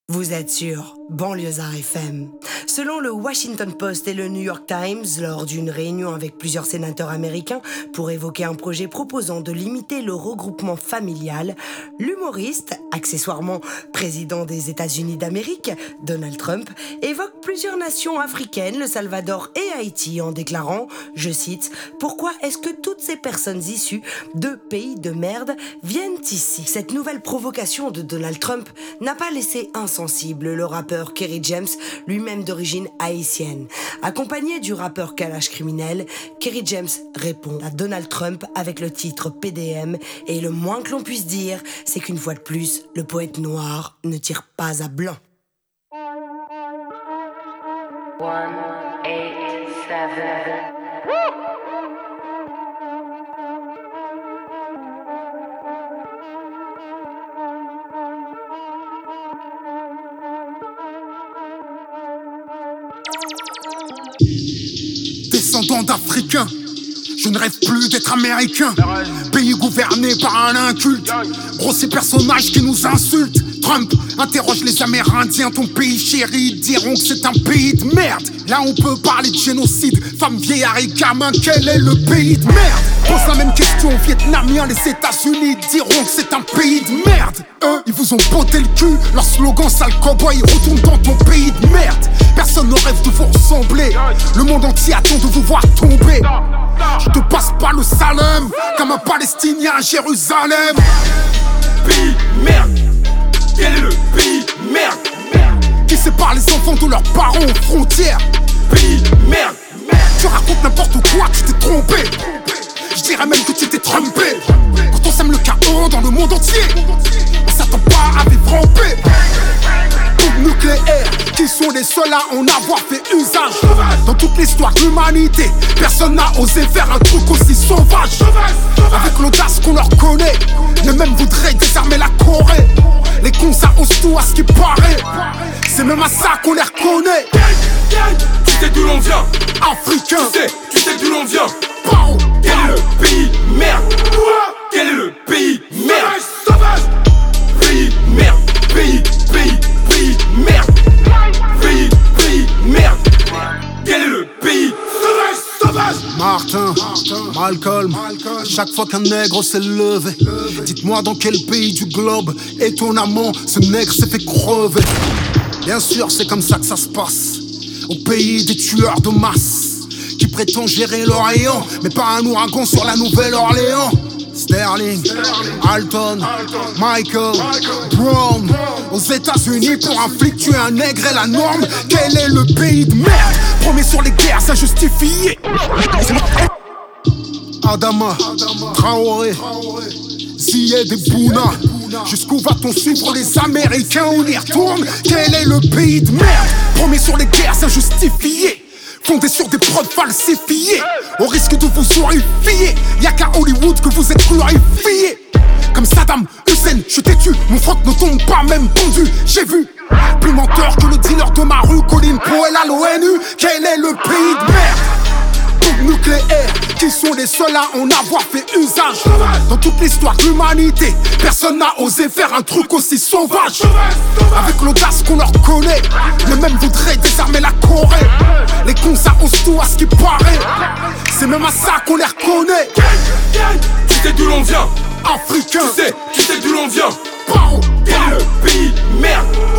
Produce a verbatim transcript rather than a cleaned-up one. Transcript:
Vous êtes sur Banlieusard F M. Selon le Washington Post et le New York Times, lors d'une réunion avec plusieurs sénateurs américains pour évoquer un projet proposant de limiter le regroupement familial, l'humoriste, accessoirement président des États-Unis d'Amérique, Donald Trump, évoque plusieurs nations africaines, le Salvador et Haïti, en déclarant, je cite, « Pourquoi est-ce que toutes ces personnes issues de pays de merde viennent ici ?» Cette nouvelle provocation de Donald Trump n'a pas laissé insensible le rappeur Kerry James, lui-même d'origine haïtienne. Accompagné du rappeur Kalash Criminel, Kerry James répond à Donald Trump avec le titre P D M, et le moins que l'on puisse dire, c'est qu'une fois de plus, le poète noir ne tire pas à blanc. one eight seven Descendant d'Africains, je ne rêve plus d'être américain. Pays gouverné par un inculte. Gros, ces personnages qui nous insultent. Trump interroge les Amérindiens, ton pays chéri, ils diront que c'est un pays de merde. Là on peut parler de génocide, femmes, vieillards et gamins, quel est le pays de merde? Pose la même question aux Vietnamiens, les États-Unis diront que c'est un pays de merde. Eux, ils vous ont botté le cul, leur slogan sale cowboy, retourne dans ton pays de merde. Personne ne rêve de vous ressembler, le monde entier attend de vous voir tomber. Je te passe pas le salam, comme un Palestinien à Jérusalem. Pays merde. Quel est le pays merde, merde qui sépare les enfants de leurs parents aux frontières? Pays merde, merde. Tu racontes n'importe quoi, tu t'es trompé. Je dirais même que tu t'es trompé. Quand on sème le chaos dans le monde entier, on s'attend pas à vivre en paix. Bombes nucléaires, qui sont les seuls à en avoir fait usage. Dans toute l'histoire de l'humanité, personne n'a osé faire un truc aussi sauvage. Avec l'audace qu'on leur connaît, les mêmes voudraient désarmer la Corée. Les cons ça ose tout à ce qui paraît. C'est même à ça qu'on les reconnaît. Tu sais d'où l'on vient, Africain. Tu sais, tu sais d'où l'on vient. Pow. Quel est le pays merde? Quel est le pays merde? Sauvage. Pays merde. Pays, pays, pays merde. Pays, pays merde. Quel est le pays sauvage? Sauvage. Martin, Malcolm, chaque fois qu'un nègre s'est levé, dites-moi dans quel pays du globe, étonnamment, ce nègre s'est fait crever. Bien sûr, c'est comme ça que ça se passe, au pays des tueurs de masse, qui prétend gérer l'Orient, mais pas un ouragan sur la Nouvelle-Orléans. Sterling, Alton, Michael, Brown, aux États-Unis pour un flic tuer un nègre est la norme. Quel est le pays de merde? Premier sur les guerres injustifiées. Adama, Traoré, Ziyed et Bouna. Jusqu'où va-t-on suivre les Américains? On y retourne. Quel est le pays de merde? Premier sur les guerres injustifiées, fondé sur des preuves falsifiées, au risque de vous horrifier. Y'a qu'à Hollywood que vous êtes glorifiés. Comme Saddam Hussein, je t'ai tué, mon froc ne tombe pas même pendu. J'ai vu plus menteur que le dealer de ma rue, Colin Powell à l'ONU. Quel est le pays de merde? Bombes nucléaires, qui sont les seuls à en avoir fait usage. Dans toute l'histoire de l'humanité, personne n'a osé faire un truc aussi sauvage. Avec l'audace qu'on leur connaît, les mêmes voudraient désarmer la Corée. Les cons ça ose tout à ce qui paraît. C'est même à ça qu'on les reconnaît. Tu sais d'où l'on vient, Africain. Tu sais, tu sais d'où l'on vient. Pow. Quel est le pays merde?